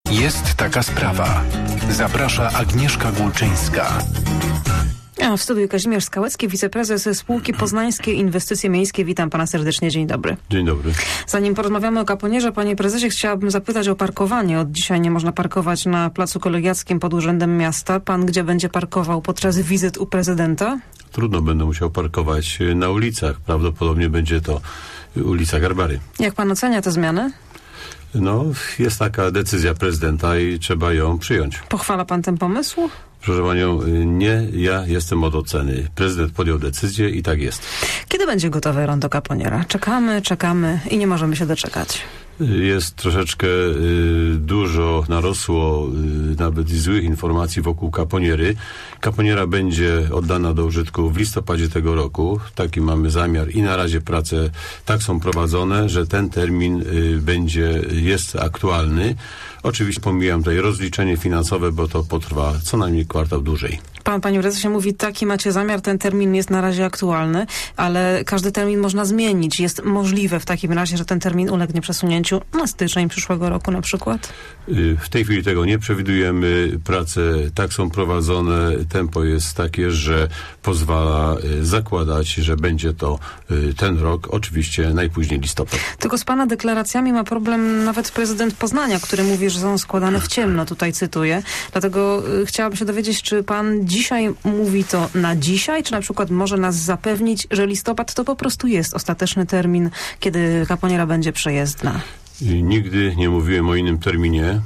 Jest taka sprawa. Zaprasza Agnieszka Gulczyńska. A w studiu Kazimierz Skałecki, wiceprezes spółki Poznańskie Inwestycje Miejskie. Witam pana serdecznie. Dzień dobry. Dzień dobry. Zanim porozmawiamy o Caponierze, panie prezesie, chciałabym zapytać o parkowanie. Od dzisiaj nie można parkować na Placu Kolegiackim pod Urzędem Miasta. Pan gdzie będzie parkował podczas wizyt u prezydenta? Trudno, będę musiał parkować na ulicach. Prawdopodobnie będzie to ulica Garbary. Jak pan ocenia te zmiany? No, jest taka decyzja prezydenta i trzeba ją przyjąć. Pochwala pan ten pomysł? Proszę panią, nie, ja jestem od oceny. Prezydent podjął decyzję i tak jest. Kiedy będzie gotowe rondo Caponiera? Czekamy i nie możemy się doczekać. Jest troszeczkę dużo, narosło nawet złych informacji wokół Caponiery. Caponiera będzie oddana do użytku w listopadzie tego roku. Taki mamy zamiar i na razie prace tak są prowadzone, że ten termin jest aktualny. Oczywiście pomijam tutaj rozliczenie finansowe, bo to potrwa co najmniej kwartał dłużej. Pan, panie prezesie, mówi, taki macie zamiar, ten termin jest na razie aktualny, ale każdy termin można zmienić. Jest możliwe w takim razie, że ten termin ulegnie przesunięciu na styczeń przyszłego roku na przykład? W tej chwili tego nie przewidujemy. Prace tak są prowadzone. Tempo jest takie, że pozwala zakładać, że będzie to ten rok, oczywiście najpóźniej listopad. Tylko z pana deklaracjami ma problem nawet prezydent Poznania, który mówi, że są składane w ciemno, tutaj cytuję. Dlatego chciałabym się dowiedzieć, czy pan dzisiaj mówi to na dzisiaj, czy na przykład może nas zapewnić, że listopad to po prostu jest ostateczny termin, kiedy Caponiera będzie przejezdna? Nigdy nie mówiłem o innym terminie.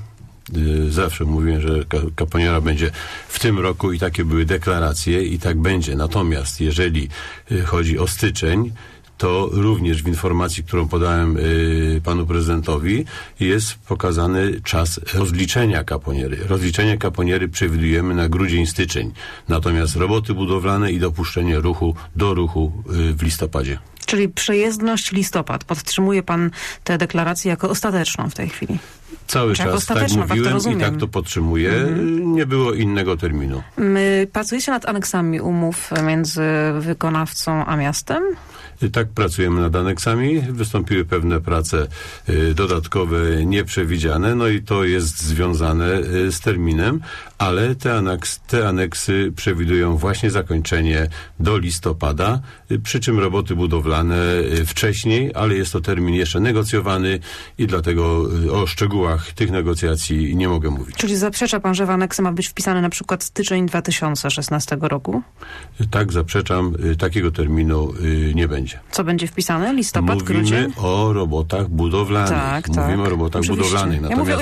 Zawsze mówiłem, że Caponiera będzie w tym roku i takie były deklaracje i tak będzie. Natomiast jeżeli chodzi o styczeń, to również w informacji, którą podałem panu prezydentowi, jest pokazany czas rozliczenia Caponiery. Rozliczenie Caponiery przewidujemy na grudzień, styczeń. Natomiast roboty budowlane i dopuszczenie do ruchu w listopadzie. Czyli przejezdność listopad. Podtrzymuje pan tę deklarację jako ostateczną w tej chwili? Cały czas tak mówiłem i tak to podtrzymuję. Nie było innego terminu. Pracujecie nad aneksami umów między wykonawcą a miastem? Tak, pracujemy nad aneksami. Wystąpiły pewne prace dodatkowe, nieprzewidziane, no i to jest związane z terminem, ale te aneksy przewidują właśnie zakończenie do listopada, przy czym roboty budowlane wcześniej, ale jest to termin jeszcze negocjowany i dlatego o szczegółach tych negocjacji nie mogę mówić. Czyli zaprzecza pan, że w aneksy ma być wpisany na przykład styczeń 2016 roku? Tak, zaprzeczam. Takiego terminu nie będzie. Co będzie wpisane? Listopad, grudzień? Mówimy o robotach budowlanych. Mówimy o robotach budowlanych. Natomiast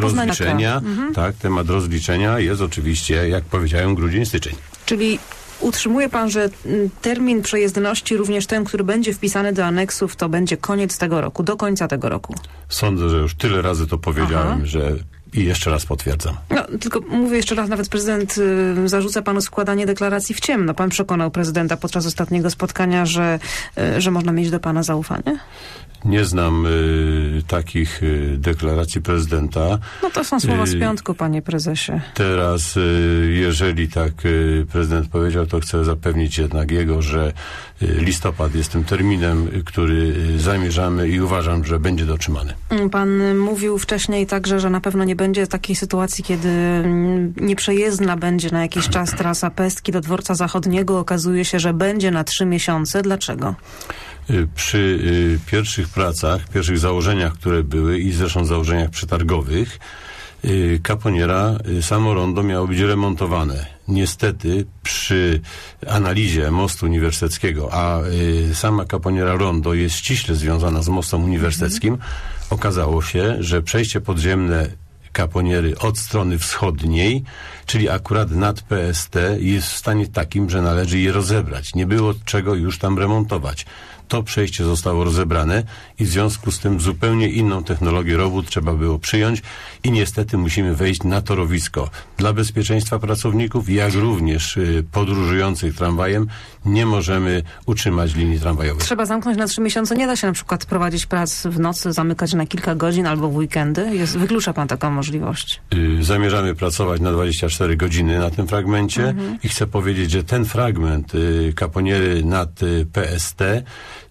temat rozliczenia jest oczywiście, jak powiedziałem, grudzień, styczeń. Czyli utrzymuje pan, że termin przejezdności, również ten, który będzie wpisany do aneksów, to będzie koniec tego roku, do końca tego roku? Sądzę, że już tyle razy to powiedziałem, że i jeszcze raz potwierdzam. No, tylko mówię jeszcze raz, nawet prezydent zarzuca panu składanie deklaracji w ciemno. Pan przekonał prezydenta podczas ostatniego spotkania, że można mieć do pana zaufanie? Nie znam takich deklaracji prezydenta. No to są słowa z piątku, panie prezesie. Teraz, jeżeli tak prezydent powiedział, to chcę zapewnić jednak jego, że listopad jest tym terminem, który zamierzamy i uważam, że będzie dotrzymany. Pan mówił wcześniej także, że na pewno nie będzie takiej sytuacji, kiedy nieprzejezdna będzie na jakiś czas trasa Pestki do Dworca Zachodniego. Okazuje się, że będzie na 3 miesiące. Dlaczego? Przy pierwszych pracach, pierwszych założeniach, które były i zresztą założeniach przetargowych, Caponiera, samo rondo miało być remontowane. Niestety przy analizie mostu uniwersyteckiego, a sama Caponiera rondo jest ściśle związana z mostem uniwersyteckim, okazało się, że przejście podziemne Caponiery od strony wschodniej, czyli akurat nad PST, jest w stanie takim, że należy je rozebrać. Nie było czego już tam remontować. To przejście zostało rozebrane i w związku z tym zupełnie inną technologię robót trzeba było przyjąć i niestety musimy wejść na torowisko. Dla bezpieczeństwa pracowników, jak również podróżujących tramwajem, nie możemy utrzymać linii tramwajowych. Trzeba zamknąć na 3 miesiące. Nie da się na przykład prowadzić prac w nocy, zamykać na kilka godzin albo w weekendy? Wyklucza pan taką możliwość? Zamierzamy pracować na 24 godziny na tym fragmencie i chcę powiedzieć, że ten fragment Caponiery nad PST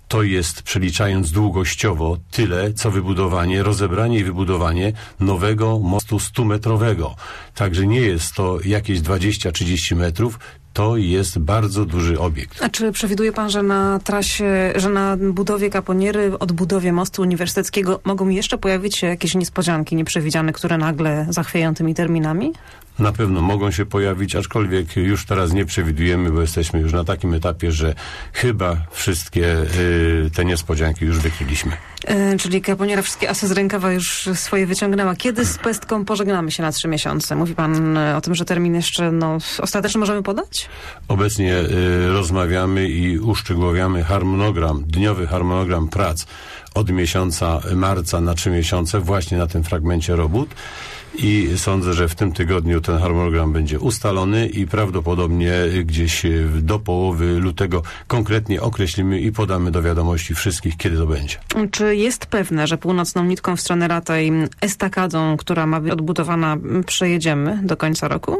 to jest, przeliczając długościowo, tyle, co rozebranie i wybudowanie nowego mostu 100-metrowego. Także nie jest to jakieś 20-30 metrów, to jest bardzo duży obiekt. A czy przewiduje pan, że na trasie, że na budowie Kaponiery, odbudowie mostu uniwersyteckiego mogą jeszcze pojawić się jakieś niespodzianki nieprzewidziane, które nagle zachwieją tymi terminami? Na pewno mogą się pojawić, aczkolwiek już teraz nie przewidujemy, bo jesteśmy już na takim etapie, że chyba wszystkie te niespodzianki już wykryliśmy. Czyli Kaponiera wszystkie asy z rękawa już swoje wyciągnęła. Kiedy z Pestką pożegnamy się na 3 miesiące? Mówi pan o tym, że termin jeszcze ostateczny możemy podać? Obecnie rozmawiamy i uszczegółowiamy dniowy harmonogram prac od miesiąca marca na 3 miesiące właśnie na tym fragmencie robót. I sądzę, że w tym tygodniu ten harmonogram będzie ustalony i prawdopodobnie gdzieś do połowy lutego konkretnie określimy i podamy do wiadomości wszystkich, kiedy to będzie. Czy jest pewne, że północną nitką w stronę Ratej estakadą, która ma być odbudowana, przejedziemy do końca roku?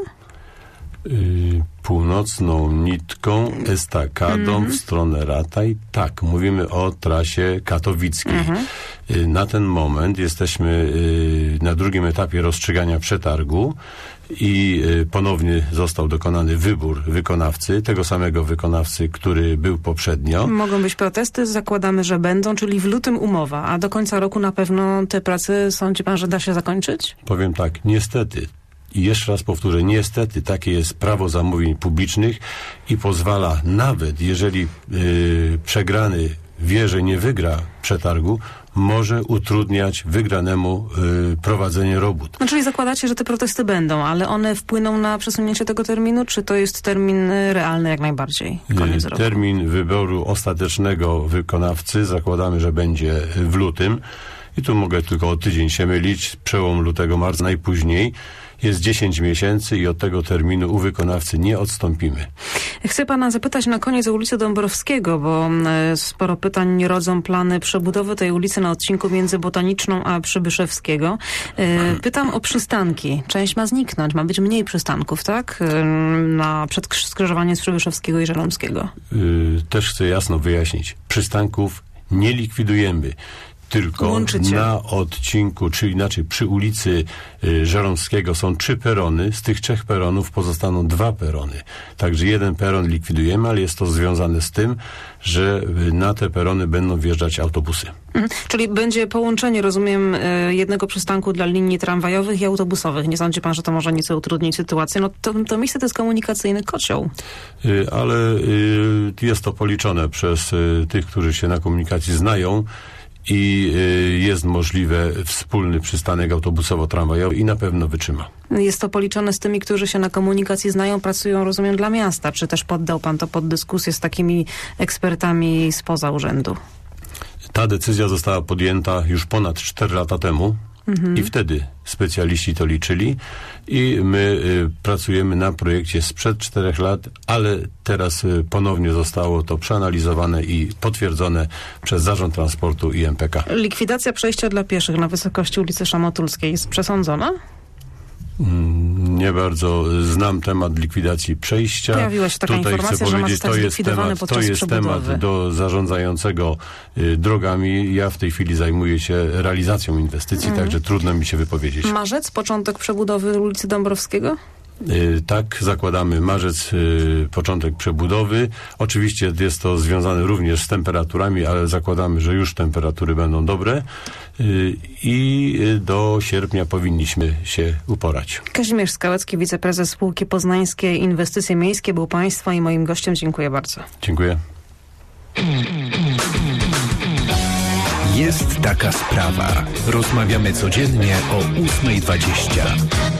Północną nitką, estakadą w stronę Rataj. Tak, mówimy o trasie katowickiej. Na ten moment jesteśmy na drugim etapie rozstrzygania przetargu i ponownie został dokonany wybór wykonawcy, tego samego wykonawcy, który był poprzednio. Mogą być protesty, zakładamy, że będą, czyli w lutym umowa, a do końca roku na pewno te prace, sądzi pan, że da się zakończyć? Powiem tak, niestety. I jeszcze raz powtórzę, niestety takie jest prawo zamówień publicznych i pozwala, nawet jeżeli przegrany wie, że nie wygra przetargu, może utrudniać wygranemu prowadzenie robót. No, czyli zakładacie, że te protesty będą, ale one wpłyną na przesunięcie tego terminu, czy to jest termin realny jak najbardziej? Koniec roku. Termin wyboru ostatecznego wykonawcy zakładamy, że będzie w lutym. I tu mogę tylko o tydzień się mylić, przełom lutego, marca najpóźniej. Jest 10 miesięcy i od tego terminu u wykonawcy nie odstąpimy. Chcę pana zapytać na koniec o ulicę Dąbrowskiego, bo sporo pytań rodzą plany przebudowy tej ulicy na odcinku między Botaniczną a Przybyszewskiego. Pytam o przystanki. Część ma zniknąć, ma być mniej przystanków, tak? Przed skrzyżowaniem z Przybyszewskiego i Żeromskiego. Też chcę jasno wyjaśnić. Przystanków nie likwidujemy. Tylko Łączycie. Na odcinku, czy inaczej przy ulicy Żeromskiego są 3 perony. Z tych 3 peronów pozostaną 2 perony. Także 1 peron likwidujemy, ale jest to związane z tym, że na te perony będą wjeżdżać autobusy. Czyli będzie połączenie, rozumiem, jednego przystanku dla linii tramwajowych i autobusowych. Nie sądzi pan, że to może nieco utrudnić sytuację? No to miejsce to jest komunikacyjny kocioł. Ale jest to policzone przez tych, którzy się na komunikacji znają. I jest możliwe wspólny przystanek autobusowo-tramwajowy i na pewno wytrzyma. Jest to policzone z tymi, którzy się na komunikacji znają, pracują, rozumiem, dla miasta. Czy też poddał pan to pod dyskusję z takimi ekspertami spoza urzędu? Ta decyzja została podjęta już ponad 4 lata temu. I wtedy specjaliści to liczyli i my pracujemy na projekcie sprzed 4 lat, ale teraz ponownie zostało to przeanalizowane i potwierdzone przez Zarząd Transportu i MPK. Likwidacja przejścia dla pieszych na wysokości ulicy Szamotulskiej jest przesądzona? Nie bardzo znam temat likwidacji przejścia. Pojawiła się taka informacja, że ma zostać zlikwidowany podczas przebudowy. To jest temat do zarządzającego drogami. Ja w tej chwili zajmuję się realizacją inwestycji, także trudno mi się wypowiedzieć. Marzec, początek przebudowy ulicy Dąbrowskiego? Tak, zakładamy marzec, początek przebudowy. Oczywiście jest to związane również z temperaturami, ale zakładamy, że już temperatury będą dobre i do sierpnia powinniśmy się uporać. Kazimierz Skałecki, wiceprezes spółki Poznańskie Inwestycje Miejskie, był państwa i moim gościem. Dziękuję bardzo. Dziękuję. Jest taka sprawa. Rozmawiamy codziennie o 8:20.